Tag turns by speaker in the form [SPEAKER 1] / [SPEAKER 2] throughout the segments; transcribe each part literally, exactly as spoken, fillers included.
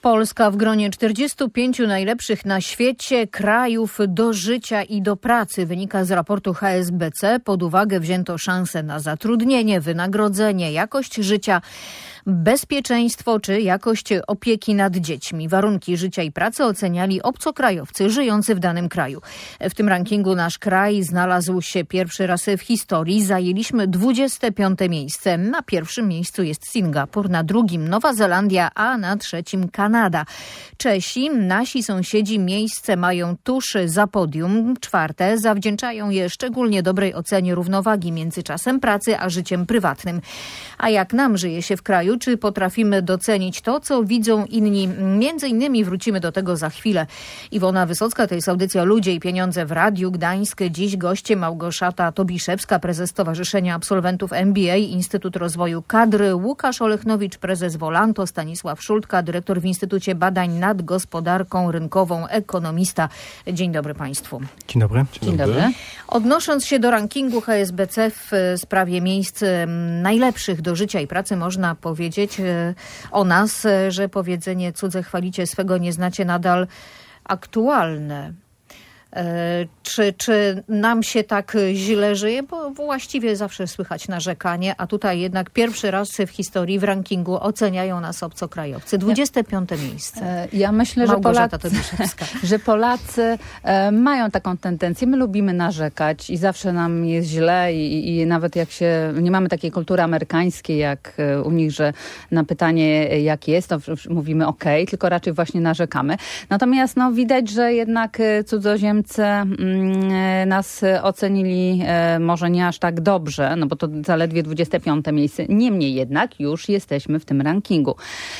[SPEAKER 1] Polska w gronie czterdziestu pięciu najlepszych na świecie krajów do życia i do pracy. Wynika z raportu H S B C. Pod uwagę wzięto szanse na zatrudnienie, wynagrodzenie, jakość życia, bezpieczeństwo czy jakość opieki nad dziećmi. Warunki życia i pracy oceniali obcokrajowcy żyjący w danym kraju. W tym rankingu nasz kraj znalazł się pierwszy raz w historii. Zajęliśmy dwudzieste piąte miejsce. Na pierwszym miejscu jest Singapur, na drugim Nowa Zelandia, a na trzecim Kanada. Czesi, nasi sąsiedzi, miejsce mają tuż za podium. Czwarte zawdzięczają je szczególnie dobrej ocenie równowagi między czasem pracy a życiem prywatnym. A jak nam żyje się w kraju? Czy potrafimy docenić to, co widzą inni? Między innymi wrócimy do tego za chwilę. Iwona Wysocka, to jest audycja Ludzie i Pieniądze w Radiu Gdańsk. Dziś goście Małgorzata Tobiszewska, prezes Stowarzyszenia Absolwentów M B A, Instytut Rozwoju Kadr, Łukasz Olechnowicz, prezes Volanto, Stanisław Szultka, dyrektor w Instytucie Badań nad Gospodarką Rynkową, ekonomista. Dzień dobry Państwu.
[SPEAKER 2] Dzień dobry.
[SPEAKER 1] Dzień, Dzień dobry. dobry. Odnosząc się do rankingu H S B C w sprawie miejsc najlepszych do życia i pracy, można powiedzieć o nas, że powiedzenie cudze chwalicie, swego nie znacie, nadal aktualne. Czy, czy nam się tak źle żyje? Bo właściwie zawsze słychać narzekanie, a tutaj jednak pierwszy raz w historii w rankingu oceniają nas obcokrajowcy. dwudzieste piąte miejsce.
[SPEAKER 3] Ja myślę, że Polacy, że Polacy mają taką tendencję. My lubimy narzekać i zawsze nam jest źle i, i nawet jak się, nie mamy takiej kultury amerykańskiej jak u nich, że na pytanie jak jest, to mówimy okej, okay, tylko raczej właśnie narzekamy. Natomiast no, widać, że jednak cudzoziemcy nas ocenili może nie aż tak dobrze, no bo to zaledwie dwudzieste piąte miejsce. Niemniej jednak już jesteśmy w tym rankingu.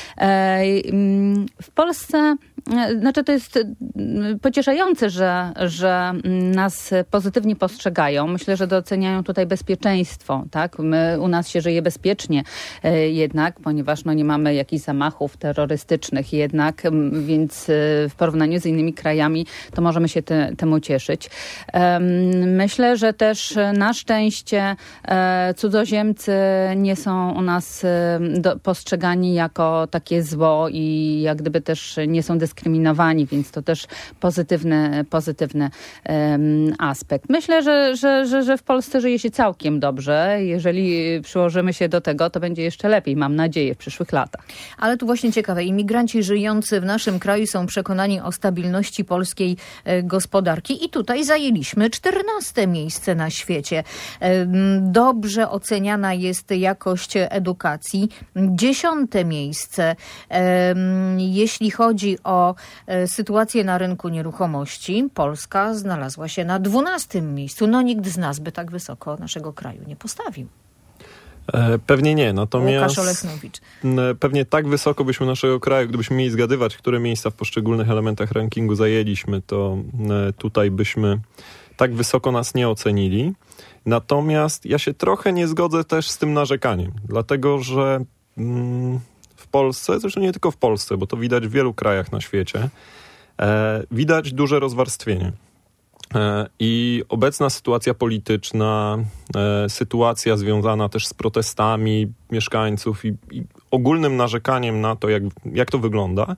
[SPEAKER 3] W Polsce, znaczy to jest pocieszające, że, że nas pozytywnie postrzegają. Myślę, że doceniają tutaj bezpieczeństwo, tak? My, u nas się żyje bezpiecznie jednak, ponieważ no, nie mamy jakichś zamachów terrorystycznych jednak, więc w porównaniu z innymi krajami to możemy się te, temu cieszyć. Myślę, że też na szczęście cudzoziemcy nie są u nas do, postrzegani jako takie zło i jak gdyby też nie są dyskryminowani, więc to też pozytywny, pozytywny um, aspekt. Myślę, że, że, że, że w Polsce żyje się całkiem dobrze. Jeżeli przyłożymy się do tego, to będzie jeszcze lepiej, mam nadzieję, w przyszłych latach. Ale tu właśnie ciekawe, imigranci żyjący w naszym kraju są przekonani o stabilności polskiej e, gospodarki i tutaj zajęliśmy czternaste miejsce na świecie. E, dobrze oceniana jest jakość edukacji. Dziesiąte miejsce. E, jeśli chodzi o sytuację na rynku nieruchomości, Polska znalazła się na dwunastym miejscu. No nikt z nas by tak wysoko naszego kraju nie postawił.
[SPEAKER 4] Pewnie nie, natomiast
[SPEAKER 1] Łukasz Olechnowicz.
[SPEAKER 4] Pewnie tak wysoko byśmy naszego kraju, gdybyśmy mieli zgadywać, które miejsca w poszczególnych elementach rankingu zajęliśmy, to tutaj byśmy tak wysoko nas nie ocenili. Natomiast ja się trochę nie zgodzę też z tym narzekaniem, dlatego że mm, w Polsce, zresztą nie tylko w Polsce, bo to widać w wielu krajach na świecie, e, widać duże rozwarstwienie. E, I obecna sytuacja polityczna, e, sytuacja związana też z protestami mieszkańców i, i ogólnym narzekaniem na to, jak, jak to wygląda,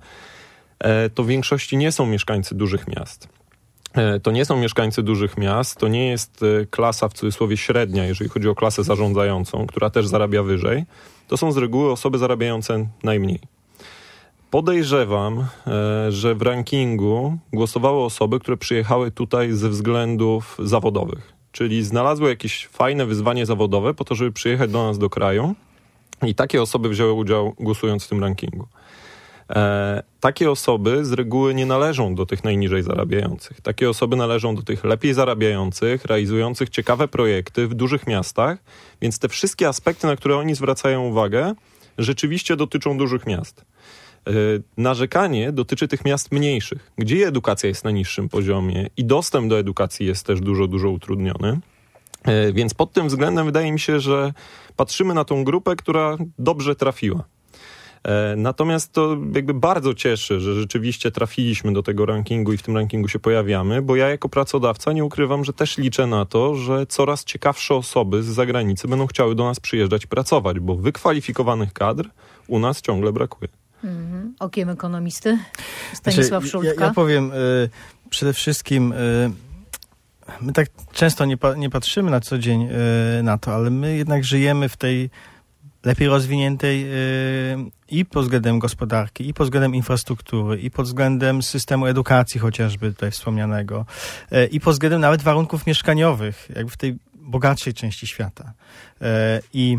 [SPEAKER 4] e, to w większości nie są mieszkańcy dużych miast. E, to nie są mieszkańcy dużych miast, to nie jest e, klasa w cudzysłowie średnia, jeżeli chodzi o klasę zarządzającą, która też zarabia wyżej. To są z reguły osoby zarabiające najmniej. Podejrzewam, że w rankingu głosowały osoby, które przyjechały tutaj ze względów zawodowych. Czyli znalazły jakieś fajne wyzwanie zawodowe po to, żeby przyjechać do nas do kraju i takie osoby wzięły udział głosując w tym rankingu. E, takie osoby z reguły nie należą do tych najniżej zarabiających. Takie osoby należą do tych lepiej zarabiających, realizujących ciekawe projekty w dużych miastach, więc te wszystkie aspekty, na które oni zwracają uwagę, rzeczywiście dotyczą dużych miast. E, narzekanie dotyczy tych miast mniejszych, gdzie edukacja jest na niższym poziomie i dostęp do edukacji jest też dużo, dużo utrudniony. E, więc pod tym względem wydaje mi się, że patrzymy na tą grupę, która dobrze trafiła. Natomiast to jakby bardzo cieszy, że rzeczywiście trafiliśmy do tego rankingu i w tym rankingu się pojawiamy, bo ja jako pracodawca nie ukrywam, że też liczę na to, że coraz ciekawsze osoby z zagranicy będą chciały do nas przyjeżdżać i pracować, bo wykwalifikowanych kadr u nas ciągle brakuje.
[SPEAKER 1] Mhm. Okiem ekonomisty Stanisław
[SPEAKER 2] znaczy,
[SPEAKER 1] Szultka.
[SPEAKER 2] Ja, ja powiem y, przede wszystkim... Y, my tak często nie, pa, nie patrzymy na co dzień y, na to, ale my jednak żyjemy w tej lepiej rozwiniętej y, i pod względem gospodarki, i pod względem infrastruktury, i pod względem systemu edukacji chociażby tutaj wspomnianego, y, i pod względem nawet warunków mieszkaniowych, jakby w tej bogatszej części świata. Y, i,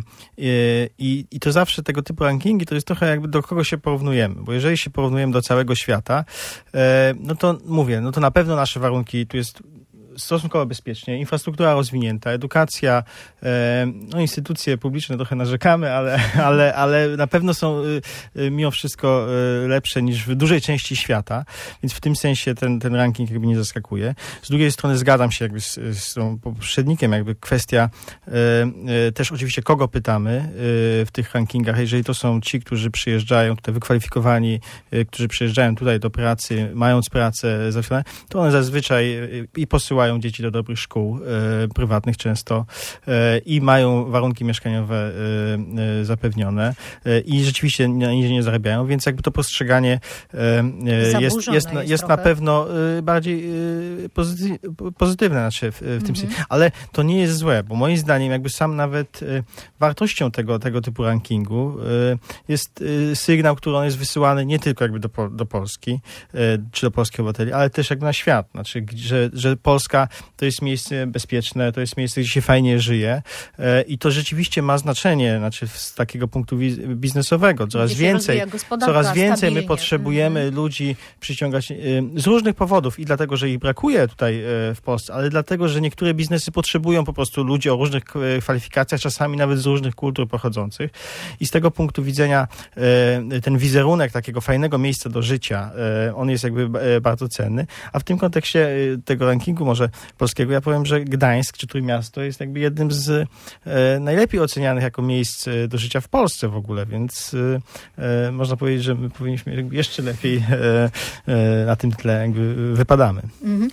[SPEAKER 2] i, I to zawsze tego typu rankingi to jest trochę jakby do kogo się porównujemy, bo jeżeli się porównujemy do całego świata, y, no to mówię, no to na pewno nasze warunki, tu jest stosunkowo bezpiecznie, infrastruktura rozwinięta, edukacja, e, no instytucje publiczne trochę narzekamy, ale, ale, ale na pewno są e, mimo wszystko e, lepsze niż w dużej części świata, więc w tym sensie ten, ten ranking jakby nie zaskakuje. Z drugiej strony zgadzam się jakby z, z tą poprzednikiem, jakby kwestia e, e, też oczywiście kogo pytamy e, w tych rankingach, jeżeli to są ci, którzy przyjeżdżają tutaj wykwalifikowani, e, którzy przyjeżdżają tutaj do pracy, mając pracę załatwioną, to one zazwyczaj e, i posyłają dzieci do dobrych szkół e, prywatnych często e, i mają warunki mieszkaniowe e, e, zapewnione e, i rzeczywiście na nigdzie nie zarabiają, więc jakby to postrzeganie e, jest, jest, jest, jest, jest na pewno e, bardziej e, pozyty, pozytywne znaczy w, w mhm. tym sensie. Ale to nie jest złe, bo moim zdaniem jakby sam nawet e, wartością tego, tego typu rankingu e, jest e, sygnał, który on jest wysyłany nie tylko jakby do, do Polski e, czy do polskich obywateli, ale też jakby na świat. Znaczy, że, że Polska to jest miejsce bezpieczne, to jest miejsce, gdzie się fajnie żyje e, i to rzeczywiście ma znaczenie, znaczy z takiego punktu biznesowego. Coraz więcej, coraz więcej my potrzebujemy mhm. ludzi przyciągać e, z różnych powodów i dlatego, że ich brakuje tutaj e, w Polsce, ale dlatego, że niektóre biznesy potrzebują po prostu ludzi o różnych kwalifikacjach, czasami nawet z różnych kultur pochodzących i z tego punktu widzenia e, ten wizerunek takiego fajnego miejsca do życia, e, on jest jakby e, bardzo cenny, a w tym kontekście e, tego rankingu może polskiego, ja powiem, że Gdańsk czy Trójmiasto jest jakby jednym z e, najlepiej ocenianych jako miejsce do życia w Polsce w ogóle, więc e, można powiedzieć, że my powinniśmy jakby jeszcze lepiej e, e, na tym tle jakby wypadamy. Mhm.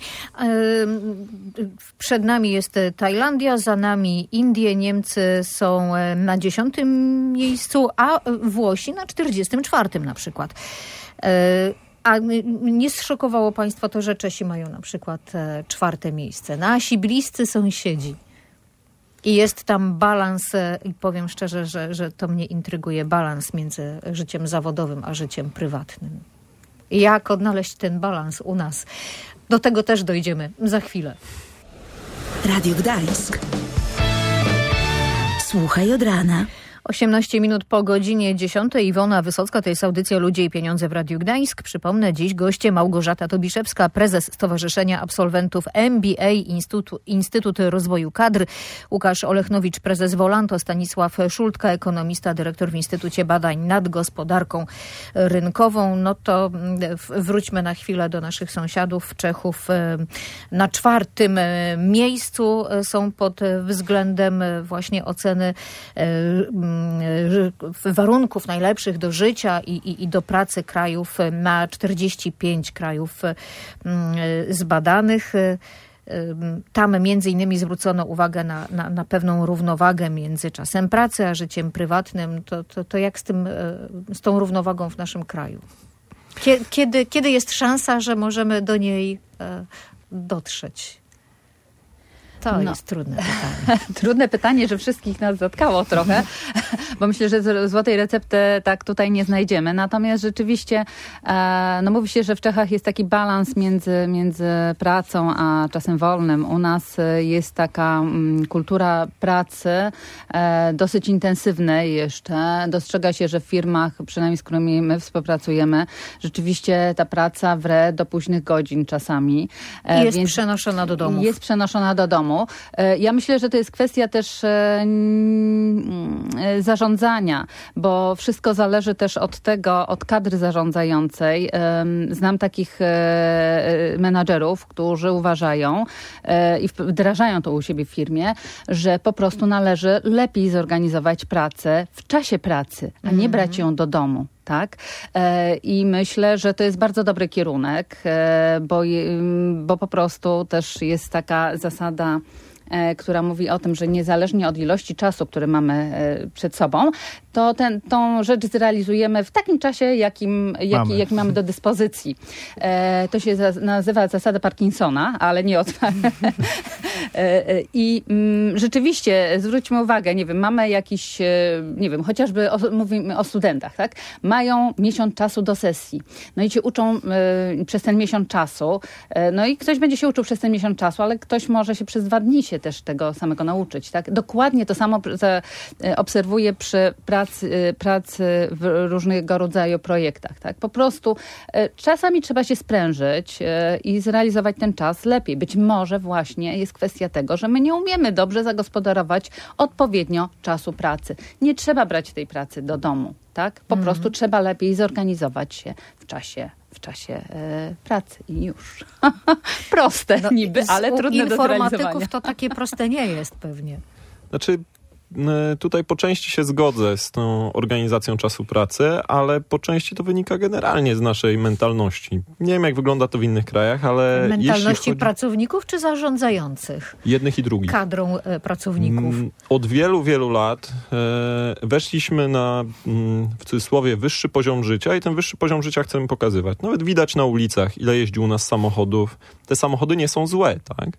[SPEAKER 1] E, przed nami jest Tajlandia, za nami Indie, Niemcy są na dziesiątym miejscu, a Włosi na czterdziestym czwartym na przykład. E, A nie zszokowało Państwa to, że Czesi mają na przykład e, czwarte miejsce. Nasi bliscy sąsiedzi. I jest tam balans, e, i powiem szczerze, że, że to mnie intryguje, balans między życiem zawodowym a życiem prywatnym. I jak odnaleźć ten balans u nas? Do tego też dojdziemy za chwilę.
[SPEAKER 5] Radio Gdańsk. Słuchaj od rana.
[SPEAKER 1] osiemnaście minut po godzinie dziesiątej. Iwona Wysocka, to jest audycja Ludzie i Pieniądze w Radiu Gdańsk. Przypomnę, dziś goście Małgorzata Tobiszewska, prezes Stowarzyszenia Absolwentów M B A, Instytut, Instytut Rozwoju Kadr, Łukasz Olechnowicz, prezes Volanto, Stanisław Szultka, ekonomista, dyrektor w Instytucie Badań nad Gospodarką Rynkową. No to wróćmy na chwilę do naszych sąsiadów, Czechów. Na czwartym miejscu są pod względem właśnie oceny warunków najlepszych do życia i, i, i do pracy krajów na czterdzieści pięć krajów zbadanych. Tam między innymi zwrócono uwagę na, na, na pewną równowagę między czasem pracy a życiem prywatnym. To, to, to jak z tym, z tą równowagą w naszym kraju? Kiedy, kiedy jest szansa, że możemy do niej dotrzeć? To no. jest trudne pytanie.
[SPEAKER 3] Trudne pytanie, że wszystkich nas zatkało trochę, bo myślę, że złotej recepty tak tutaj nie znajdziemy. Natomiast rzeczywiście, no mówi się, że w Czechach jest taki balans między, między pracą a czasem wolnym. U nas jest taka kultura pracy dosyć intensywnej jeszcze. Dostrzega się, że w firmach, przynajmniej z którymi my współpracujemy, rzeczywiście ta praca wre do późnych godzin czasami.
[SPEAKER 1] I jest Więc przenoszona do domu.
[SPEAKER 3] Jest przenoszona do domu. Ja myślę, że to jest kwestia też zarządzania, bo wszystko zależy też od tego, od kadry zarządzającej. Znam takich menadżerów, którzy uważają i wdrażają to u siebie w firmie, że po prostu należy lepiej zorganizować pracę w czasie pracy, a nie brać ją do domu. Tak? I myślę, że to jest bardzo dobry kierunek, bo, bo po prostu też jest taka zasada która mówi o tym, że niezależnie od ilości czasu, który mamy przed sobą, to ten, tą rzecz zrealizujemy w takim czasie, jakim, jaki, mamy. jaki mamy do dyspozycji. To się nazywa zasada Parkinsona, ale nie od... I mm, rzeczywiście, zwróćmy uwagę, nie wiem, mamy jakiś, nie wiem, chociażby o, mówimy o studentach, tak? Mają miesiąc czasu do sesji. No i ci uczą y, przez ten miesiąc czasu. Y, no i ktoś będzie się uczył przez ten miesiąc czasu, ale ktoś może się przez dwa dni się też tego samego nauczyć, tak? Dokładnie to samo za, y, obserwuję przy pracy, y, pracy w różnego rodzaju projektach, tak? Po prostu y, czasami trzeba się sprężyć y, i zrealizować ten czas lepiej. Być może właśnie jest kwestia tego, że my nie umiemy dobrze zagospodarować odpowiednio czasu pracy. Nie trzeba brać tej pracy do domu, tak? Po mm. prostu trzeba lepiej zorganizować się w czasie, w czasie e, pracy i już. Proste
[SPEAKER 1] no,
[SPEAKER 3] niby, ale trudne do zrealizowania.
[SPEAKER 1] Informatyków to takie proste nie jest pewnie.
[SPEAKER 4] Znaczy, tutaj po części się zgodzę z tą organizacją czasu pracy, ale po części to wynika generalnie z naszej mentalności. Nie wiem, jak wygląda to w innych krajach, ale
[SPEAKER 1] mentalności
[SPEAKER 4] chodzi...
[SPEAKER 1] pracowników czy zarządzających?
[SPEAKER 4] Jednych i drugich.
[SPEAKER 1] Kadrą e, pracowników.
[SPEAKER 4] Od wielu, wielu lat e, weszliśmy na, w cudzysłowie, wyższy poziom życia i ten wyższy poziom życia chcemy pokazywać. Nawet widać na ulicach, ile jeździ u nas samochodów. Te samochody nie są złe, tak?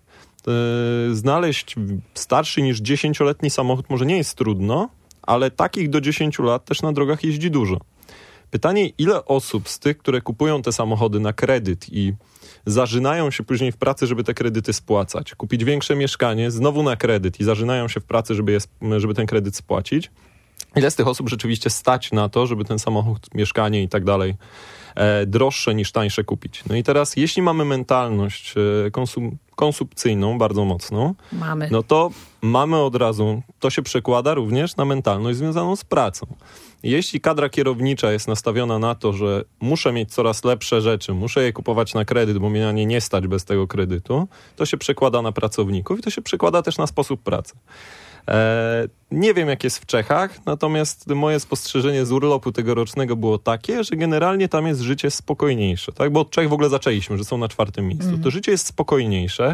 [SPEAKER 4] Znaleźć starszy niż dziesięcioletni samochód może nie jest trudno, ale takich do dziesięciu lat też na drogach jeździ dużo. Pytanie, ile osób z tych, które kupują te samochody na kredyt i zażynają się później w pracy, żeby te kredyty spłacać, kupić większe mieszkanie, znowu na kredyt i zażynają się w pracy, żeby, je, żeby ten kredyt spłacić, ile z tych osób rzeczywiście stać na to, żeby ten samochód, mieszkanie i tak dalej e, droższe niż tańsze kupić. No i teraz, jeśli mamy mentalność e, konsum, konsumpcyjną bardzo mocną,
[SPEAKER 1] mamy.
[SPEAKER 4] no to mamy od razu, to się przekłada również na mentalność związaną z pracą. Jeśli kadra kierownicza jest nastawiona na to, że muszę mieć coraz lepsze rzeczy, muszę je kupować na kredyt, bo mnie na nie nie stać bez tego kredytu, to się przekłada na pracowników i to się przekłada też na sposób pracy. E, nie wiem, jak jest w Czechach, natomiast moje spostrzeżenie z urlopu tegorocznego było takie, że generalnie tam jest życie spokojniejsze, tak? Bo od Czech w ogóle zaczęliśmy, że są na czwartym miejscu. Mm. To życie jest spokojniejsze.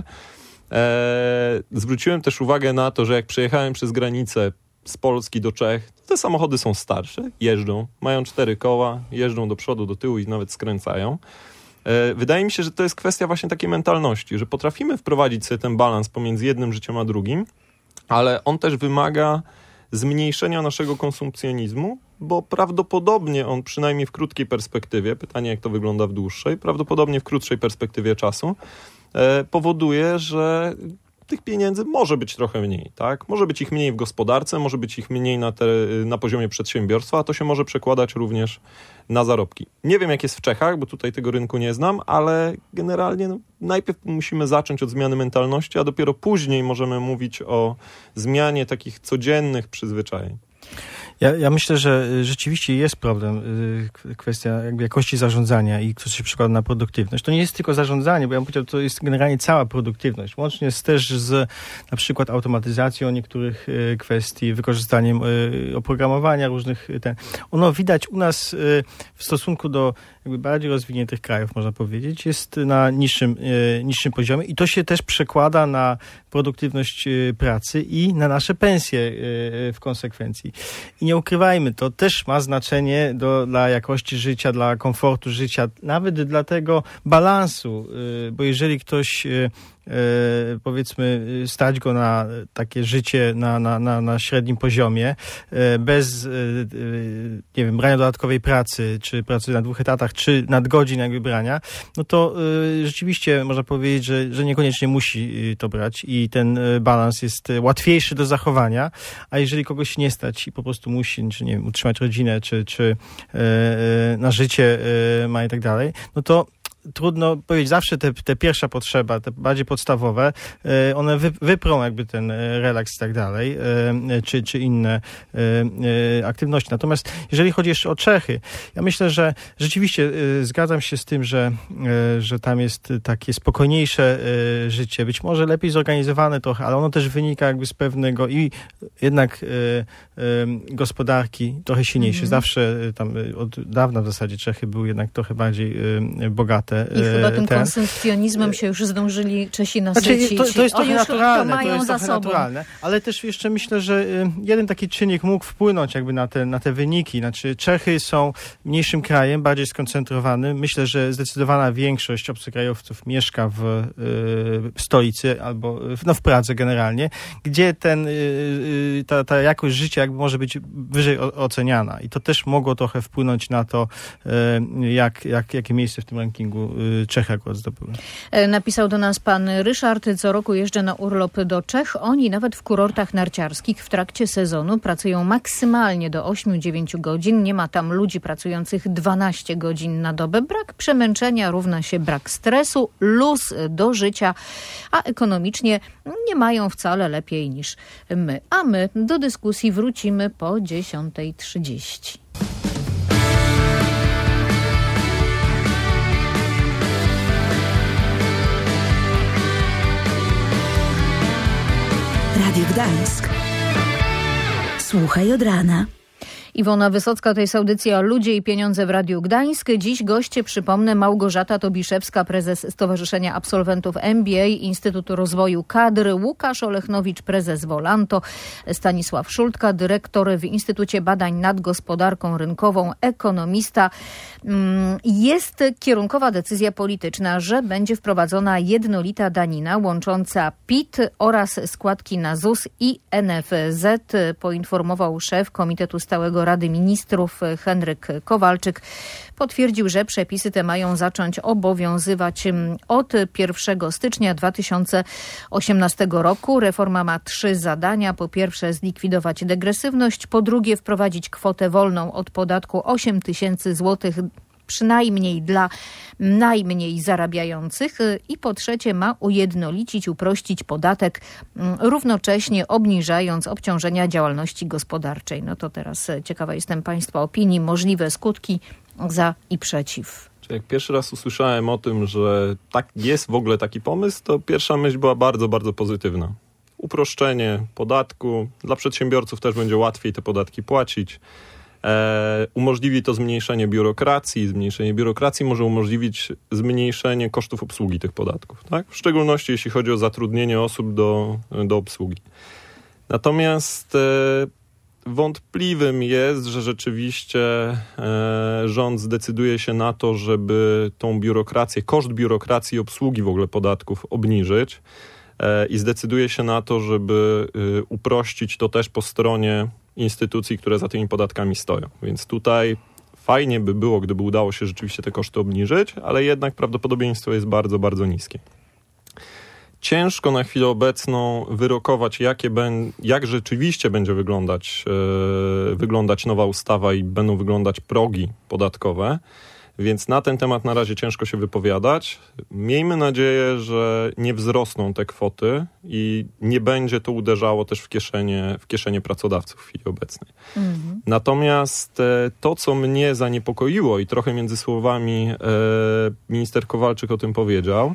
[SPEAKER 4] E, zwróciłem też uwagę na to, że jak przejechałem przez granicę z Polski do Czech, to te samochody są starsze, jeżdżą, mają cztery koła, jeżdżą do przodu, do tyłu i nawet skręcają. E, wydaje mi się, że to jest kwestia właśnie takiej mentalności, że potrafimy wprowadzić sobie ten balans pomiędzy jednym życiem a drugim, ale on też wymaga zmniejszenia naszego konsumpcjonizmu, bo prawdopodobnie on przynajmniej w krótkiej perspektywie, pytanie jak to wygląda w dłuższej, prawdopodobnie w krótszej perspektywie czasu e, powoduje, że tych pieniędzy może być trochę mniej, tak? Może być ich mniej w gospodarce, może być ich mniej na, te, na poziomie przedsiębiorstwa, a to się może przekładać również na zarobki. Nie wiem, jak jest w Czechach, bo tutaj tego rynku nie znam, ale generalnie no, najpierw musimy zacząć od zmiany mentalności, a dopiero później możemy mówić o zmianie takich codziennych przyzwyczajeń.
[SPEAKER 2] Ja, ja myślę, że rzeczywiście jest problem, kwestia jakby jakości zarządzania i co się przekłada na produktywność. To nie jest tylko zarządzanie, bo ja bym powiedział, to jest generalnie cała produktywność. Łącznie z, też z na przykład automatyzacją niektórych kwestii, wykorzystaniem oprogramowania różnych. Ten. Ono widać u nas w stosunku do jakby bardziej rozwiniętych krajów, można powiedzieć, jest na niższym, niższym poziomie i to się też przekłada na produktywność pracy i na nasze pensje w konsekwencji. I nie ukrywajmy, to też ma znaczenie do, dla jakości życia, dla komfortu życia, nawet dla tego balansu, bo jeżeli ktoś powiedzmy stać go na takie życie na, na, na, na średnim poziomie, bez nie wiem, brania dodatkowej pracy, czy pracy na dwóch etatach, czy nadgodzin jakby brania, no to rzeczywiście można powiedzieć, że, że niekoniecznie musi to brać i ten balans jest łatwiejszy do zachowania, a jeżeli kogoś nie stać i po prostu musi, czy nie wiem, utrzymać rodzinę, czy, czy na życie ma i tak dalej, no to trudno powiedzieć, zawsze te, te pierwsza potrzeba, te bardziej podstawowe, one wy, wyprą jakby ten relaks i tak dalej, czy, czy inne aktywności. Natomiast jeżeli chodzi jeszcze o Czechy, ja myślę, że rzeczywiście zgadzam się z tym, że, że tam jest takie spokojniejsze życie, być może lepiej zorganizowane trochę, ale ono też wynika jakby z pewnego i jednak gospodarki trochę silniejszej. Mm-hmm. Zawsze tam od dawna w zasadzie Czechy były jednak trochę bardziej bogate te...
[SPEAKER 1] I chyba tym
[SPEAKER 2] ten.
[SPEAKER 1] konsumpcjonizmem się już zdążyli Czesi nasycić.
[SPEAKER 2] Znaczy, to, to jest
[SPEAKER 1] o,
[SPEAKER 2] trochę
[SPEAKER 1] już
[SPEAKER 2] naturalne,
[SPEAKER 1] to,
[SPEAKER 2] to,
[SPEAKER 1] mają
[SPEAKER 2] jest
[SPEAKER 1] za
[SPEAKER 2] trochę
[SPEAKER 1] sobą.
[SPEAKER 2] naturalne, ale też jeszcze myślę, że jeden taki czynnik mógł wpłynąć jakby na te, na te wyniki. Znaczy Czechy są mniejszym krajem, bardziej skoncentrowanym. Myślę, że zdecydowana większość obcokrajowców mieszka w y, stolicy albo w, no, w Pradze generalnie, gdzie ten, y, ta, ta jakość życia jakby może być wyżej o, oceniana. I to też mogło trochę wpłynąć na to, y, jak, jak, jakie miejsce w tym rankingu y, Czechy akurat zdobyły.
[SPEAKER 1] Napisał do nas pan Ryszard, co roku jeżdżę na urlop do Czech. Oni nawet w kurortach narciarskich w trakcie sezonu pracują maksymalnie do ośmiu do dziewięciu godzin. Nie ma tam ludzi pracujących dwanaście godzin na dobę. Brak przemęczenia równa się brak stresu, luz do życia, a ekonomicznie nie mają wcale lepiej niż my. A my do dyskusji wrócimy po dziesiątej trzydzieści.
[SPEAKER 5] Radio Gdańsk. Słuchaj od rana.
[SPEAKER 1] Iwona Wysocka, to jest audycja Ludzie i Pieniądze w Radiu Gdańsk. Dziś goście, przypomnę, Małgorzata Tobiszewska, prezes Stowarzyszenia Absolwentów M B A, Instytutu Rozwoju Kadr, Łukasz Olechnowicz, prezes Volanto, Stanisław Szultka, dyrektor w Instytucie Badań nad Gospodarką Rynkową, ekonomista. Jest kierunkowa decyzja polityczna, że będzie wprowadzona jednolita danina łącząca P I T oraz składki na Z U S i N F Z, poinformował szef Komitetu Stałego Rady Ministrów Henryk Kowalczyk. Potwierdził, że przepisy te mają zacząć obowiązywać od pierwszego stycznia dwa tysiące osiemnastego roku. Reforma ma trzy zadania. Po pierwsze zlikwidować degresywność, po drugie wprowadzić kwotę wolną od podatku osiem tysięcy złotych przynajmniej dla najmniej zarabiających i po trzecie ma ujednolicić, uprościć podatek, równocześnie obniżając obciążenia działalności gospodarczej. No to teraz ciekawa jestem Państwa opinii, możliwe skutki za i przeciw.
[SPEAKER 4] Jak pierwszy raz usłyszałem o tym, że tak jest w ogóle taki pomysł, to pierwsza myśl była bardzo, bardzo pozytywna. Uproszczenie podatku, dla przedsiębiorców też będzie łatwiej te podatki płacić. E, umożliwi to zmniejszenie biurokracji. Zmniejszenie biurokracji może umożliwić zmniejszenie kosztów obsługi tych podatków, tak? W szczególności jeśli chodzi o zatrudnienie osób do, do obsługi. Natomiast e, wątpliwym jest, że rzeczywiście e, rząd zdecyduje się na to, żeby tą biurokrację, koszt biurokracji i obsługi w ogóle podatków obniżyć e, i zdecyduje się na to, żeby e, uprościć to też po stronie instytucji, które za tymi podatkami stoją. Więc tutaj fajnie by było, gdyby udało się rzeczywiście te koszty obniżyć, ale jednak prawdopodobieństwo jest bardzo, bardzo niskie. Ciężko na chwilę obecną wyrokować, jakie ben, jak rzeczywiście będzie wyglądać, yy, wyglądać nowa ustawa i będą wyglądać progi podatkowe, więc na ten temat na razie ciężko się wypowiadać. Miejmy nadzieję, że nie wzrosną te kwoty i nie będzie to uderzało też w kieszenie, w kieszenie pracodawców w chwili obecnej. Mhm. Natomiast e, to, co mnie zaniepokoiło i trochę między słowami e, minister Kowalczyk o tym powiedział,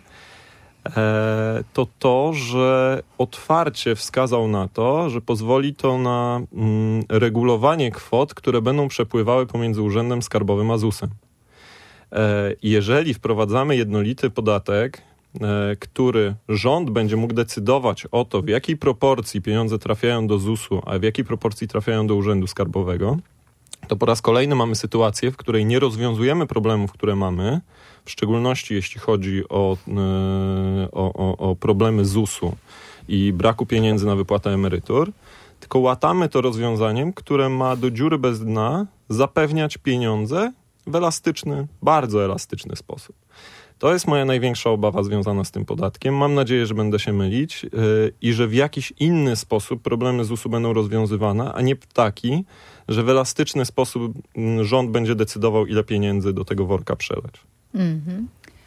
[SPEAKER 4] e, to to, że otwarcie wskazał na to, że pozwoli to na mm, regulowanie kwot, które będą przepływały pomiędzy Urzędem Skarbowym a Z U S-em. Jeżeli wprowadzamy jednolity podatek, który rząd będzie mógł decydować o to, w jakiej proporcji pieniądze trafiają do Z U S-u, a w jakiej proporcji trafiają do Urzędu Skarbowego, to po raz kolejny mamy sytuację, w której nie rozwiązujemy problemów, które mamy, w szczególności jeśli chodzi o, o, o, o problemy Z U S-u i braku pieniędzy na wypłatę emerytur, tylko łatamy to rozwiązaniem, które ma do dziury bez dna zapewniać pieniądze w elastyczny, bardzo elastyczny sposób. To jest moja największa obawa związana z tym podatkiem. Mam nadzieję, że będę się mylić yy, i że w jakiś inny sposób problemy Z U S-u będą rozwiązywane, a nie taki, że w elastyczny sposób yy, rząd będzie decydował, ile pieniędzy do tego worka przelać. Mhm.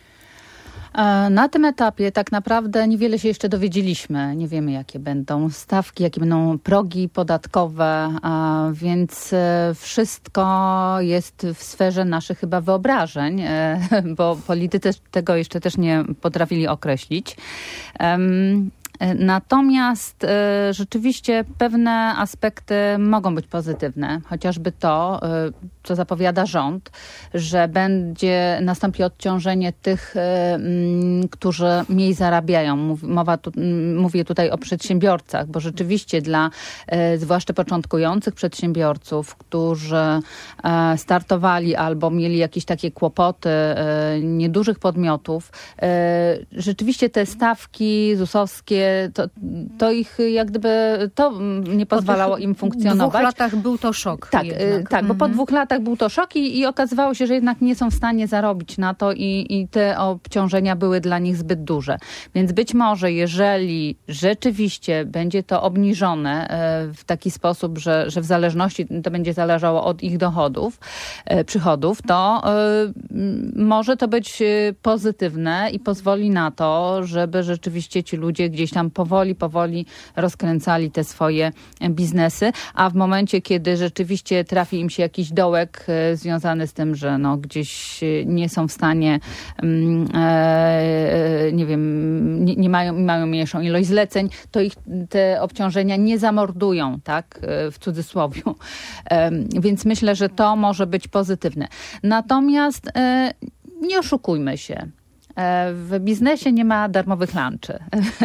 [SPEAKER 3] Na tym etapie tak naprawdę niewiele się jeszcze dowiedzieliśmy. Nie wiemy, jakie będą stawki, jakie będą progi podatkowe, więc wszystko jest w sferze naszych chyba wyobrażeń, bo politycy tego jeszcze też nie potrafili określić. Natomiast y, rzeczywiście pewne aspekty mogą być pozytywne, chociażby to, y, co zapowiada rząd, że będzie nastąpi odciążenie tych, y, y, którzy mniej zarabiają. Mów, mowa tu, y, mówię tutaj o przedsiębiorcach, bo rzeczywiście dla y, zwłaszcza początkujących przedsiębiorców, którzy y, startowali albo mieli jakieś takie kłopoty y, niedużych podmiotów, y, rzeczywiście te stawki zusowskie To, to ich jak gdyby, to nie pozwalało im funkcjonować.
[SPEAKER 1] Po dwóch latach był to szok.
[SPEAKER 3] Tak,
[SPEAKER 1] jednak.
[SPEAKER 3] tak, bo
[SPEAKER 1] mhm.
[SPEAKER 3] po dwóch latach był to szok i, i okazywało się, że jednak nie są w stanie zarobić na to i, i te obciążenia były dla nich zbyt duże. Więc być może, jeżeli rzeczywiście będzie to obniżone w taki sposób, że, że w zależności, to będzie zależało od ich dochodów, przychodów, to może to być pozytywne i pozwoli na to, żeby rzeczywiście ci ludzie gdzieś tam powoli, powoli rozkręcali te swoje biznesy, a w momencie, kiedy rzeczywiście trafi im się jakiś dołek e, związany z tym, że no, gdzieś nie są w stanie, mm, e, nie wiem, nie, nie mają, mają mniejszą ilość zleceń, to ich te obciążenia nie zamordują, tak, e, w cudzysłowie. E, więc myślę, że to może być pozytywne. Natomiast e, nie oszukujmy się. W biznesie nie ma darmowych lunchy,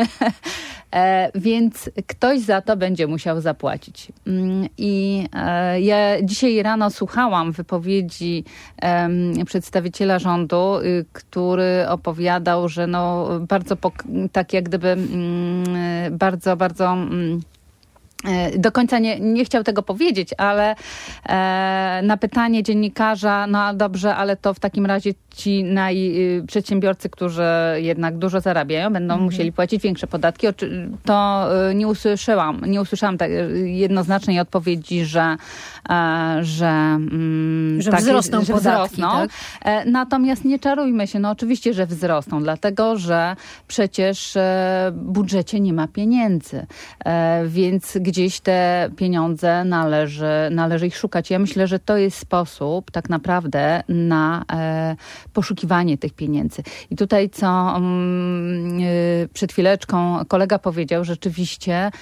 [SPEAKER 3] więc ktoś za to będzie musiał zapłacić. I ja dzisiaj rano słuchałam wypowiedzi przedstawiciela rządu, który opowiadał, że no bardzo tak jak gdyby bardzo, bardzo do końca nie, nie chciał tego powiedzieć, ale e, na pytanie dziennikarza, no dobrze, ale to w takim razie ci naj, przedsiębiorcy, którzy jednak dużo zarabiają, będą mm-hmm. musieli płacić większe podatki. To nie usłyszałam, nie usłyszałam tak jednoznacznej odpowiedzi, że, e, że, mm,
[SPEAKER 1] że
[SPEAKER 3] tak,
[SPEAKER 1] wzrosną
[SPEAKER 3] że
[SPEAKER 1] podatki.
[SPEAKER 3] Wzrosną.
[SPEAKER 1] Tak?
[SPEAKER 3] E, natomiast nie czarujmy się, no oczywiście, że wzrosną, dlatego, że przecież e, w budżecie nie ma pieniędzy, e, więc gdzieś te pieniądze należy, należy ich szukać. Ja myślę, że to jest sposób tak naprawdę na e, poszukiwanie tych pieniędzy. I tutaj, co mm, y, przed chwileczką kolega powiedział, rzeczywiście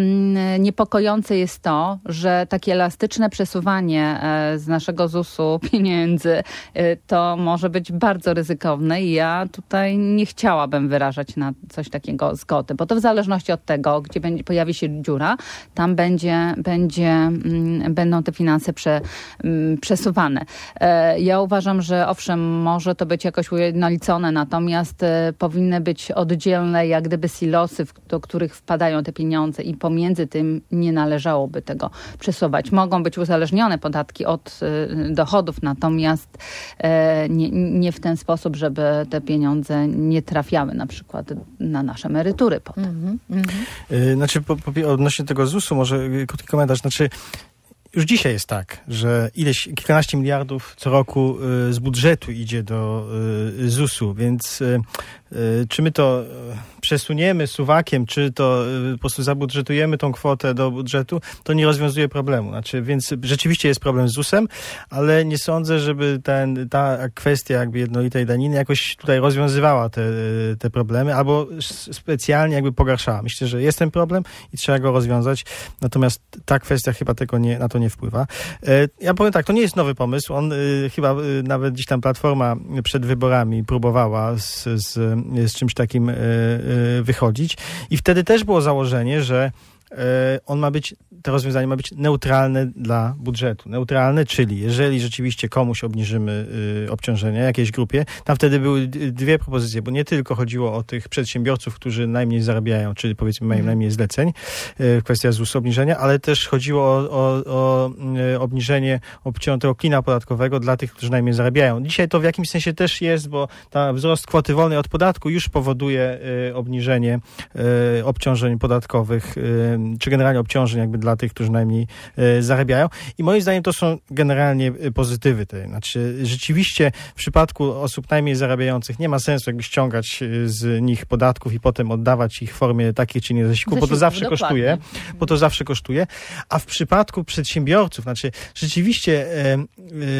[SPEAKER 3] mm, niepokojące jest to, że takie elastyczne przesuwanie e, z naszego zusu pieniędzy e, to może być bardzo ryzykowne i ja tutaj nie chciałabym wyrażać na coś takiego zgody, bo to w zależności od tego, gdzie będzie, pojawi się dziura, tam będzie, będzie, mm, będą te finanse prze, mm, przesuwane. E, ja uważam, że owszem, może to być jakoś ujednolicone, natomiast e, powinny być oddzielne jak gdyby silosy, w, do których wpadają te pieniądze i pomiędzy tym nie należałoby tego przesuwać. Mogą być uzależnione podatki od e, dochodów, natomiast e, nie, nie w ten sposób, żeby te pieniądze nie trafiały na przykład na nasze emerytury potem. Mm-hmm,
[SPEAKER 2] mm-hmm. Znaczy, po, po, odnośnie tego zusu, może krótki komentarz. Znaczy, już dzisiaj jest tak, że ileś, kilkanaście miliardów co roku y, z budżetu idzie do y, zusu, więc y, y, czy my to przesuniemy suwakiem, czy to y, po prostu zabudżetujemy tą kwotę do budżetu, to nie rozwiązuje problemu. Znaczy, więc rzeczywiście jest problem z zusem, ale nie sądzę, żeby ten, ta kwestia jakby jednolitej daniny jakoś tutaj rozwiązywała te, te problemy, albo specjalnie jakby pogarszała. Myślę, że jest ten problem i trzeba go rozwiązać, natomiast ta kwestia chyba tego nie, na to nie wpływa. Ja powiem tak, to nie jest nowy pomysł. On y, chyba y, nawet gdzieś tam Platforma przed wyborami próbowała z, z, z czymś takim y, y, wychodzić. I wtedy też było założenie, że y, on ma być, to rozwiązanie ma być neutralne dla budżetu. Neutralne, czyli jeżeli rzeczywiście komuś obniżymy y, obciążenia jakiejś grupie, tam wtedy były dwie propozycje, bo nie tylko chodziło o tych przedsiębiorców, którzy najmniej zarabiają, czyli powiedzmy mają najmniej zleceń, y, kwestia Z U S obniżenia, ale też chodziło o, o, o y, obniżenie obciążenia klina podatkowego dla tych, którzy najmniej zarabiają. Dzisiaj to w jakimś sensie też jest, bo ta wzrost kwoty wolnej od podatku już powoduje y, obniżenie y, obciążeń podatkowych, y, czy generalnie obciążeń jakby dla tych, którzy najmniej e, zarabiają. I moim zdaniem to są generalnie pozytywy. Te. Znaczy, rzeczywiście w przypadku osób najmniej zarabiających nie ma sensu jakby ściągać z nich podatków i potem oddawać ich w formie takiej czy innej zasiłku, bo to zawsze dokładnie. kosztuje. Bo to zawsze kosztuje. A w przypadku przedsiębiorców, znaczy rzeczywiście e, e,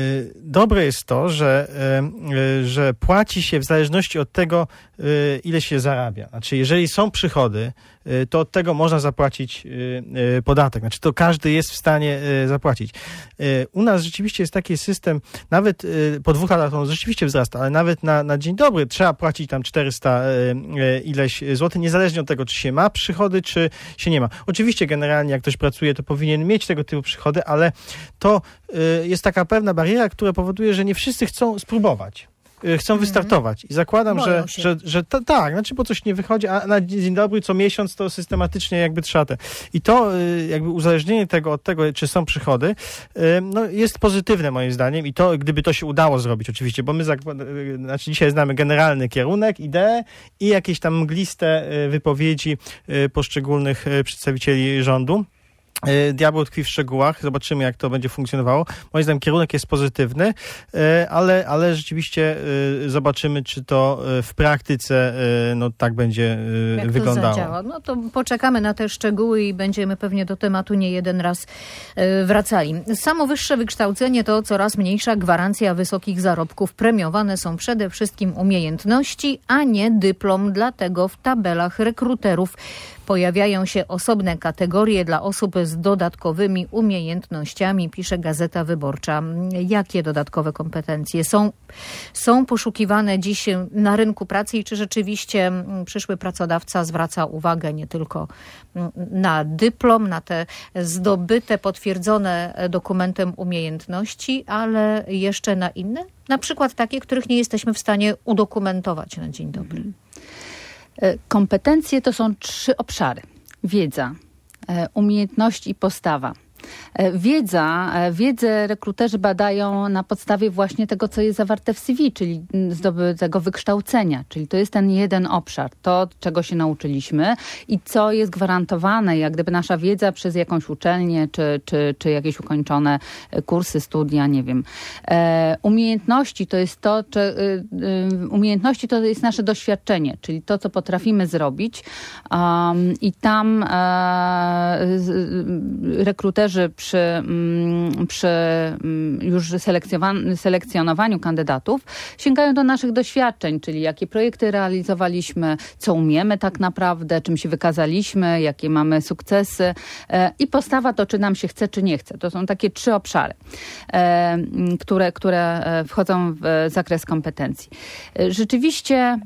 [SPEAKER 2] dobre jest to, że, e, że płaci się w zależności od tego, e, ile się zarabia. Znaczy, jeżeli są przychody, to od tego można zapłacić podatek. Znaczy to każdy jest w stanie zapłacić. U nas rzeczywiście jest taki system, nawet po dwóch latach on rzeczywiście wzrasta, ale nawet na, na dzień dobry trzeba płacić tam czterysta ileś złotych, niezależnie od tego, czy się ma przychody, czy się nie ma. Oczywiście generalnie jak ktoś pracuje, to powinien mieć tego typu przychody, ale to jest taka pewna bariera, która powoduje, że nie wszyscy chcą spróbować. Chcą mm. wystartować. I zakładam, że, że, że to, tak, znaczy bo coś nie wychodzi, a na dzień dobry co miesiąc to systematycznie jakby trzeba te. I to jakby uzależnienie tego od tego, czy są przychody, no jest pozytywne moim zdaniem i to, gdyby to się udało zrobić oczywiście, bo my zakład- znaczy dzisiaj znamy generalny kierunek, ideę i jakieś tam mgliste wypowiedzi poszczególnych przedstawicieli rządu. Diabeł tkwi w szczegółach. Zobaczymy, jak to będzie funkcjonowało. Moim zdaniem kierunek jest pozytywny, ale, ale rzeczywiście zobaczymy, czy to w praktyce no, tak będzie jak wyglądało.
[SPEAKER 1] To zadziała. No to poczekamy na te szczegóły i będziemy pewnie do tematu nie jeden raz wracali. Samo wyższe wykształcenie to coraz mniejsza gwarancja wysokich zarobków. Premiowane są przede wszystkim umiejętności, a nie dyplom. Dlatego w tabelach rekruterów pojawiają się osobne kategorie dla osób z dodatkowymi umiejętnościami, pisze Gazeta Wyborcza. Jakie dodatkowe kompetencje są, są poszukiwane dziś na rynku pracy i czy rzeczywiście przyszły pracodawca zwraca uwagę nie tylko na dyplom, na te zdobyte, potwierdzone dokumentem umiejętności, ale jeszcze na inne? Na przykład takie, których nie jesteśmy w stanie udokumentować na dzień dobry.
[SPEAKER 3] Kompetencje to są trzy obszary. Wiedza, umiejętność i postawa. Wiedza, wiedzę rekruterzy badają na podstawie właśnie tego, co jest zawarte w C V, czyli zdobytego wykształcenia, czyli to jest ten jeden obszar, to czego się nauczyliśmy i co jest gwarantowane, jak gdyby nasza wiedza przez jakąś uczelnię, czy, czy, czy jakieś ukończone kursy, studia, nie wiem. E, umiejętności to jest to, czy, y, y, umiejętności to jest nasze doświadczenie, czyli to, co potrafimy zrobić um, i tam e, rekruterzy przy, przy już selekcjonowaniu kandydatów sięgają do naszych doświadczeń, czyli jakie projekty realizowaliśmy, co umiemy tak naprawdę, czym się wykazaliśmy, jakie mamy sukcesy i postawa to, czy nam się chce, czy nie chce. To są takie trzy obszary, które, które wchodzą w zakres kompetencji. Rzeczywiście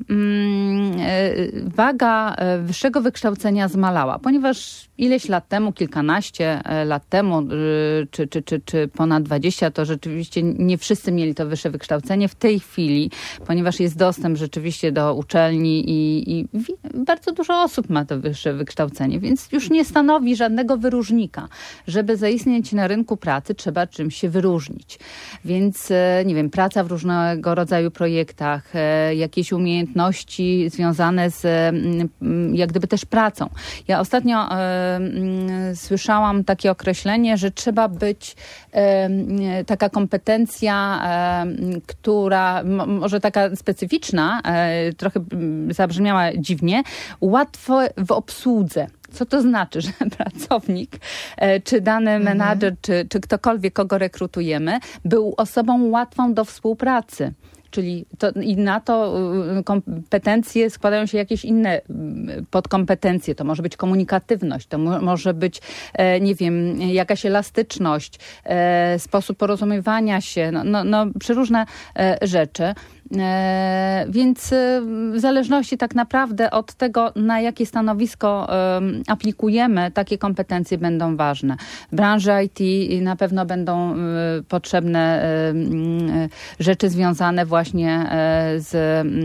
[SPEAKER 3] waga wyższego wykształcenia zmalała, ponieważ ileś lat temu, kilkanaście lat temu, czy, czy, czy, czy ponad dwadzieścia, to rzeczywiście nie wszyscy mieli to wyższe wykształcenie. W tej chwili, ponieważ jest dostęp rzeczywiście do uczelni i, i bardzo dużo osób ma to wyższe wykształcenie, więc już nie stanowi żadnego wyróżnika. Żeby zaistnieć na rynku pracy, trzeba czymś się wyróżnić. Więc, nie wiem, praca w różnego rodzaju projektach, jakieś umiejętności związane z jak gdyby też pracą. Ja ostatnio słyszałam takie określenie, że trzeba być e, taka kompetencja, e, która m, może taka specyficzna, e, trochę zabrzmiała dziwnie, łatwo w obsłudze. Co to znaczy, że pracownik, e, czy dany mhm. menadżer, czy, czy ktokolwiek, kogo rekrutujemy, był osobą łatwą do współpracy. Czyli to, i na to kompetencje składają się jakieś inne podkompetencje. To może być komunikatywność, to mo- może być, e, nie wiem, jakaś elastyczność, e, sposób porozumiewania się, no, no, no przeróżne e, rzeczy. E, więc e, w zależności tak naprawdę od tego, na jakie stanowisko e, aplikujemy, takie kompetencje będą ważne. W branży I T na pewno będą e, potrzebne e, e, rzeczy związane właśnie e, z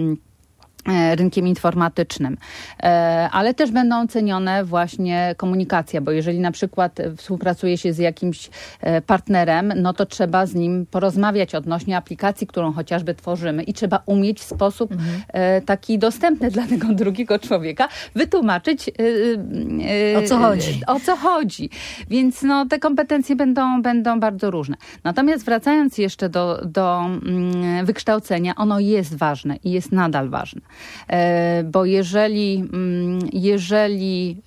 [SPEAKER 3] rynkiem informatycznym. Ale też będą cenione właśnie komunikacja, bo jeżeli na przykład współpracuje się z jakimś partnerem, no to trzeba z nim porozmawiać odnośnie aplikacji, którą chociażby tworzymy i trzeba umieć w sposób mhm. taki dostępny dla tego drugiego człowieka wytłumaczyć
[SPEAKER 1] o co chodzi.
[SPEAKER 3] O co chodzi. Więc no, te kompetencje będą, będą bardzo różne. Natomiast wracając jeszcze do, do wykształcenia, ono jest ważne i jest nadal ważne. Bo jeżeli, jeżeli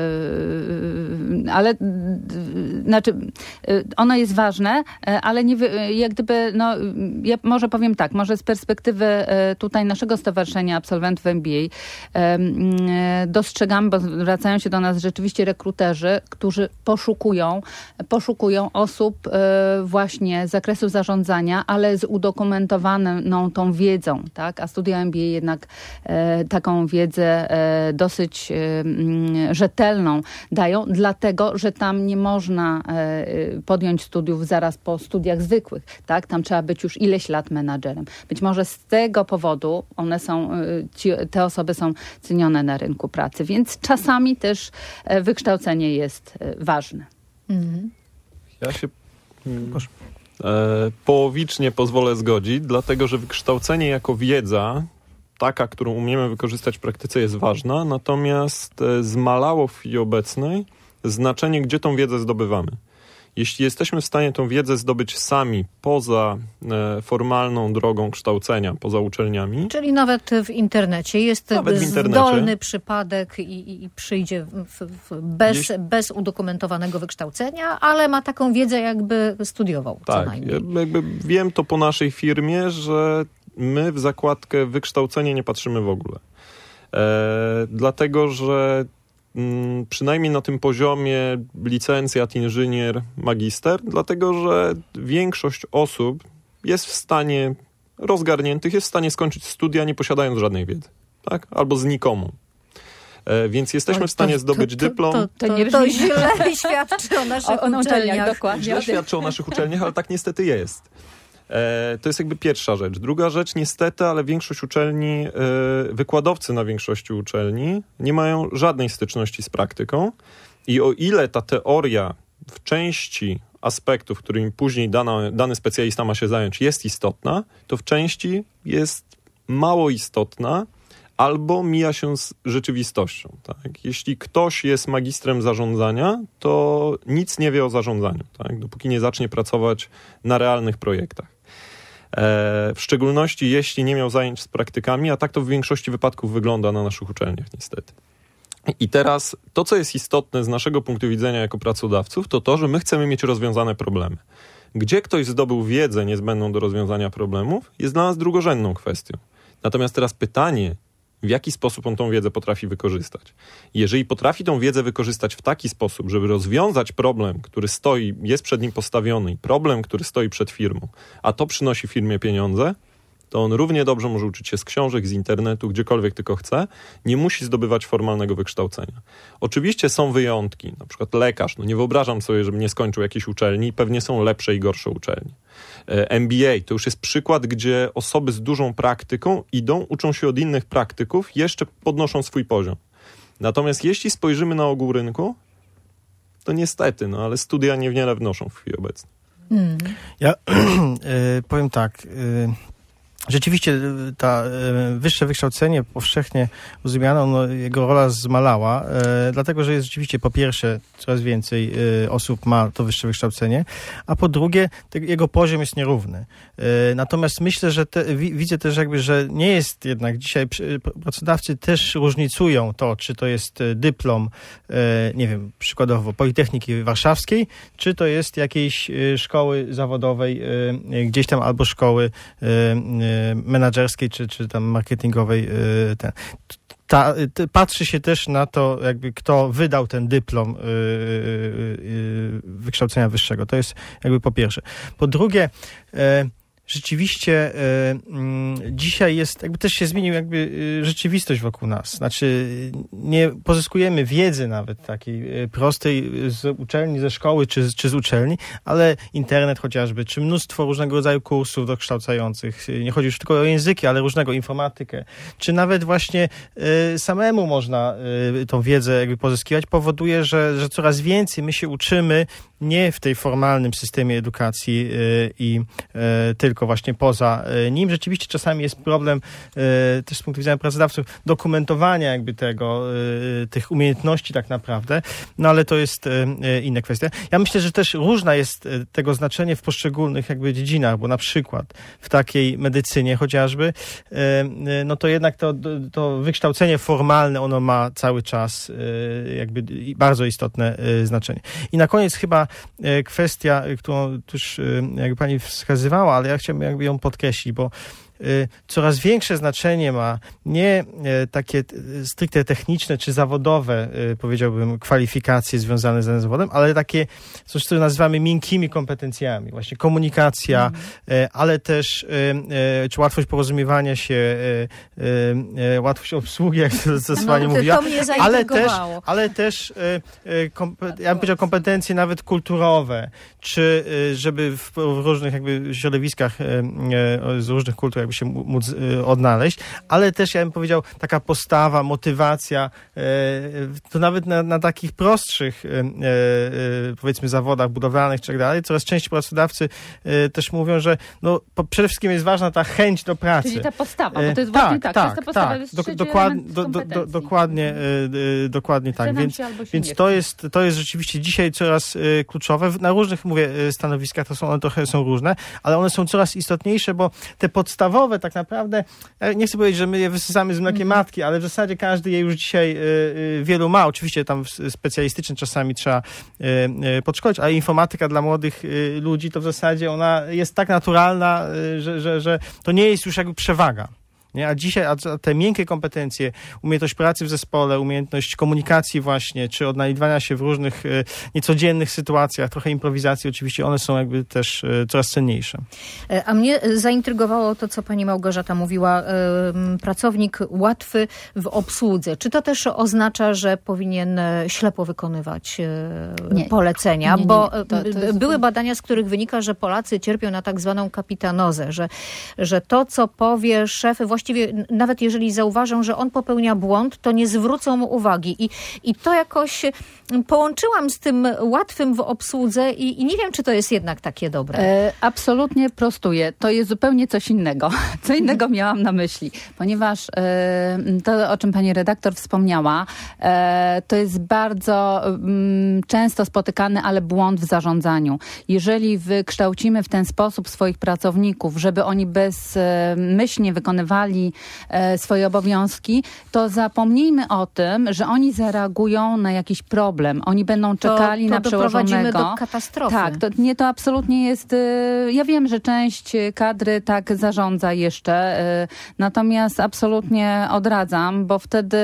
[SPEAKER 3] ale znaczy ono jest ważne, ale nie, jak gdyby, no ja może powiem tak, może z perspektywy tutaj naszego Stowarzyszenia Absolwentów M B A dostrzegamy, bo zwracają się do nas rzeczywiście rekruterzy, którzy poszukują, poszukują osób właśnie z zakresu zarządzania, ale z udokumentowaną tą wiedzą, tak? A studia M B A jednak taką wiedzę dosyć rzetelną dają, dlatego, że tam nie można podjąć studiów zaraz po studiach zwykłych, tak? Tam trzeba być już ileś lat menadżerem. Być może z tego powodu one są, ci, te osoby są cenione na rynku pracy, więc czasami też wykształcenie jest ważne.
[SPEAKER 1] Mhm.
[SPEAKER 4] Ja się Proszę. E, połowicznie pozwolę zgodzić, dlatego, że wykształcenie jako wiedza, taka, którą umiemy wykorzystać w praktyce, jest ważna, natomiast e, zmalało w chwili obecnej znaczenie, gdzie tą wiedzę zdobywamy. Jeśli jesteśmy w stanie tą wiedzę zdobyć sami, poza e, formalną drogą kształcenia, poza uczelniami.
[SPEAKER 1] Czyli nawet w internecie. Jest
[SPEAKER 4] nawet w internecie.
[SPEAKER 1] zdolny przypadek i, i przyjdzie w, w, bez, Jeśli... bez udokumentowanego wykształcenia, ale ma taką wiedzę, jakby studiował.
[SPEAKER 4] Tak,
[SPEAKER 1] co najmniej.
[SPEAKER 4] Ja jakby wiem to po naszej firmie, że my w zakładkę wykształcenie nie patrzymy w ogóle. E, dlatego, że przynajmniej na tym poziomie licencjat, inżynier, magister, dlatego że większość osób jest w stanie, rozgarniętych, jest w stanie skończyć studia, nie posiadając żadnej wiedzy, tak? Albo znikomą. E, więc jesteśmy w stanie zdobyć
[SPEAKER 1] to, to,
[SPEAKER 4] dyplom.
[SPEAKER 1] To, to, to, to źle świadczy o naszych o, o uczelniach.
[SPEAKER 3] Dokładnie.
[SPEAKER 4] Źle świadczy o naszych uczelniach, ale tak niestety jest. E, to jest jakby pierwsza rzecz. Druga rzecz, niestety, ale większość uczelni, e, wykładowcy na większości uczelni nie mają żadnej styczności z praktyką i o ile ta teoria w części aspektów, którymi później dana, dany specjalista ma się zająć, jest istotna, to w części jest mało istotna albo mija się z rzeczywistością. Tak? Jeśli ktoś jest magistrem zarządzania, to nic nie wie o zarządzaniu, tak? Dopóki nie zacznie pracować na realnych projektach. W szczególności jeśli nie miał zajęć z praktykami, a tak to w większości wypadków wygląda na naszych uczelniach niestety. I teraz to, co jest istotne z naszego punktu widzenia jako pracodawców, to to, że my chcemy mieć rozwiązane problemy. Gdzie ktoś zdobył wiedzę niezbędną do rozwiązania problemów, jest dla nas drugorzędną kwestią. Natomiast teraz pytanie, w jaki sposób on tą wiedzę potrafi wykorzystać. Jeżeli potrafi tą wiedzę wykorzystać w taki sposób, żeby rozwiązać problem, który stoi, jest przed nim postawiony, i problem, który stoi przed firmą, a to przynosi firmie pieniądze, to on równie dobrze może uczyć się z książek, z internetu, gdziekolwiek tylko chce, nie musi zdobywać formalnego wykształcenia. Oczywiście są wyjątki, na przykład lekarz, no nie wyobrażam sobie, żeby nie skończył jakiejś uczelni, pewnie są lepsze i gorsze uczelnie. M B A to już jest przykład, gdzie osoby z dużą praktyką idą, uczą się od innych praktyków, jeszcze podnoszą swój poziom. Natomiast jeśli spojrzymy na ogół rynku, to niestety, no ale studia niewiele wnoszą w chwili obecnej.
[SPEAKER 1] Hmm.
[SPEAKER 2] Ja y, powiem tak... Y... Rzeczywiście ta e, wyższe wykształcenie powszechnie rozumiano, no, jego rola zmalała, e, dlatego, że jest rzeczywiście po pierwsze coraz więcej e, osób ma to wyższe wykształcenie, a po drugie te, jego poziom jest nierówny. E, natomiast myślę, że te, wi, widzę też jakby, że nie jest jednak dzisiaj przy, pracodawcy też różnicują to, czy to jest dyplom, e, nie wiem, przykładowo Politechniki Warszawskiej, czy to jest jakiejś e, szkoły zawodowej e, gdzieś tam albo szkoły e, menadżerskiej czy, czy tam marketingowej. Ten. Ta, ta, patrzy się też na to, jakby kto wydał ten dyplom wykształcenia wyższego. To jest jakby po pierwsze. Po drugie, rzeczywiście e, dzisiaj jest, jakby też się zmienił jakby e, rzeczywistość wokół nas. Znaczy nie pozyskujemy wiedzy nawet takiej e, prostej z uczelni, ze szkoły czy, czy z uczelni, ale internet chociażby, czy mnóstwo różnego rodzaju kursów dokształcających. Nie chodzi już tylko o języki, ale różnego, informatykę. Czy nawet właśnie e, samemu można e, tą wiedzę jakby pozyskiwać. Powoduje, że, że coraz więcej my się uczymy nie w tej formalnym systemie edukacji i tylko właśnie poza nim. Rzeczywiście czasami jest problem też z punktu widzenia pracodawców dokumentowania jakby tego, tych umiejętności tak naprawdę, no ale to jest inna kwestia. Ja myślę, że też różna jest tego znaczenie w poszczególnych jakby dziedzinach, bo na przykład w takiej medycynie chociażby, no to jednak to, to wykształcenie formalne, ono ma cały czas jakby bardzo istotne znaczenie. I na koniec chyba kwestia, którą też jakby pani wskazywała, ale ja chciałbym jakby ją podkreślić, bo coraz większe znaczenie ma nie takie stricte techniczne czy zawodowe, powiedziałbym, kwalifikacje związane z danym zawodem, ale takie coś, co nazywamy miękkimi kompetencjami. Właśnie komunikacja, mm. ale też czy łatwość porozumiewania się, łatwość obsługi, jak to zdecydowanie
[SPEAKER 1] no,
[SPEAKER 2] mówiła,
[SPEAKER 1] to mnie
[SPEAKER 2] ale też, ale też ja bym powiedział kompetencje nawet kulturowe, czy żeby w różnych jakby środowiskach z różnych kultur jakby się móc y, odnaleźć, ale też ja bym powiedział taka postawa, motywacja, y, to nawet na, na takich prostszych y, y, powiedzmy zawodach budowlanych czy tak dalej, coraz częściej pracodawcy y, też mówią, że no, po, przede wszystkim jest ważna ta chęć do pracy.
[SPEAKER 3] Czyli ta postawa, bo to jest właśnie tak, tak, tak, postawa,
[SPEAKER 2] tak.
[SPEAKER 3] to jest
[SPEAKER 2] do, dokładnie, do, do, do, dokładnie, y, y, dokładnie tak, więc, więc to jest, to jest rzeczywiście dzisiaj coraz y, kluczowe. Na różnych, mówię, stanowiskach to są, one trochę są różne, ale one są coraz istotniejsze, bo te podstawowe tak naprawdę, ja nie chcę powiedzieć, że my je wysysamy z mlekiem mm. matki, ale w zasadzie każdy je już dzisiaj y, y, wielu ma. Oczywiście tam specjalistyczne czasami trzeba y, y, podszkolić, ale informatyka dla młodych y, ludzi to w zasadzie ona jest tak naturalna, y, że, że, że to nie jest już jakby przewaga. Nie? A dzisiaj a te miękkie kompetencje, umiejętność pracy w zespole, umiejętność komunikacji właśnie, czy odnajdywania się w różnych y, niecodziennych sytuacjach, trochę improwizacji oczywiście, one są jakby też y, coraz cenniejsze.
[SPEAKER 1] A mnie zaintrygowało to, co pani Małgorzata mówiła, y, pracownik łatwy w obsłudze. Czy to też oznacza, że powinien ślepo wykonywać y, nie. polecenia? Nie, nie, nie. Bo to, to jest... były badania, z których wynika, że Polacy cierpią na tak zwaną kapitanozę, że, że to, co powie szef, właściwie nawet jeżeli zauważą, że on popełnia błąd, to nie zwrócą mu uwagi. I, i to jakoś połączyłam z tym łatwym w obsłudze i, i nie wiem, czy to jest jednak takie dobre.
[SPEAKER 3] E, absolutnie prostuję. To jest zupełnie coś innego. Co innego miałam na myśli. Ponieważ e, to, o czym pani redaktor wspomniała, e, to jest bardzo m, często spotykany, ale błąd w zarządzaniu. Jeżeli wykształcimy w ten sposób swoich pracowników, żeby oni bezmyślnie wykonywali swoje obowiązki, to zapomnijmy o tym, że oni zareagują na jakiś problem. Oni będą czekali
[SPEAKER 1] to, to
[SPEAKER 3] na przełożonego.
[SPEAKER 1] doprowadzimy do katastrofy.
[SPEAKER 3] Tak, to nie, to absolutnie jest... Ja wiem, że część kadry tak zarządza jeszcze, natomiast absolutnie odradzam, bo wtedy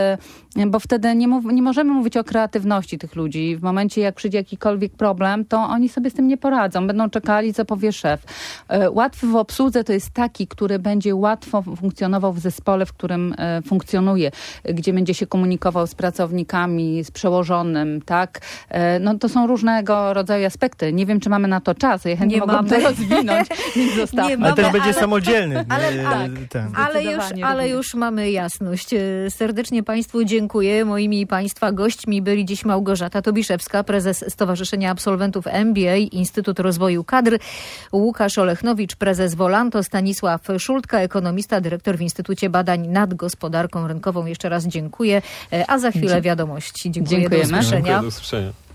[SPEAKER 3] bo wtedy nie, mów, nie możemy mówić o kreatywności tych ludzi. W momencie, jak przyjdzie jakikolwiek problem, to oni sobie z tym nie poradzą. Będą czekali, co powie szef. Łatwy w obsłudze to jest taki, który będzie łatwo funkcjonował w zespole, w którym e, funkcjonuje, gdzie będzie się komunikował z pracownikami, z przełożonym, tak? E, no to są różnego rodzaju aspekty. Nie wiem, czy mamy na to czas. Ja chętnie mogłam to rozwinąć, więc zostawmy.
[SPEAKER 2] Ale też będzie ale, samodzielny.
[SPEAKER 1] Ale, tak, ten. ale, już, ale już mamy jasność. Serdecznie Państwu dziękuję. Moimi i Państwa gośćmi byli dziś Małgorzata Tobiszewska, prezes Stowarzyszenia Absolwentów M B A, Instytut Rozwoju Kadr, Łukasz Olechnowicz, prezes Volanto, Stanisław Szultka, ekonomista, dyrektor w Instytucie Badań nad Gospodarką Rynkową. Jeszcze raz dziękuję, a za chwilę wiadomości. Dziękuję.
[SPEAKER 3] Dziękujemy.
[SPEAKER 1] Do usłyszenia.
[SPEAKER 4] Dziękuję, do usłyszenia.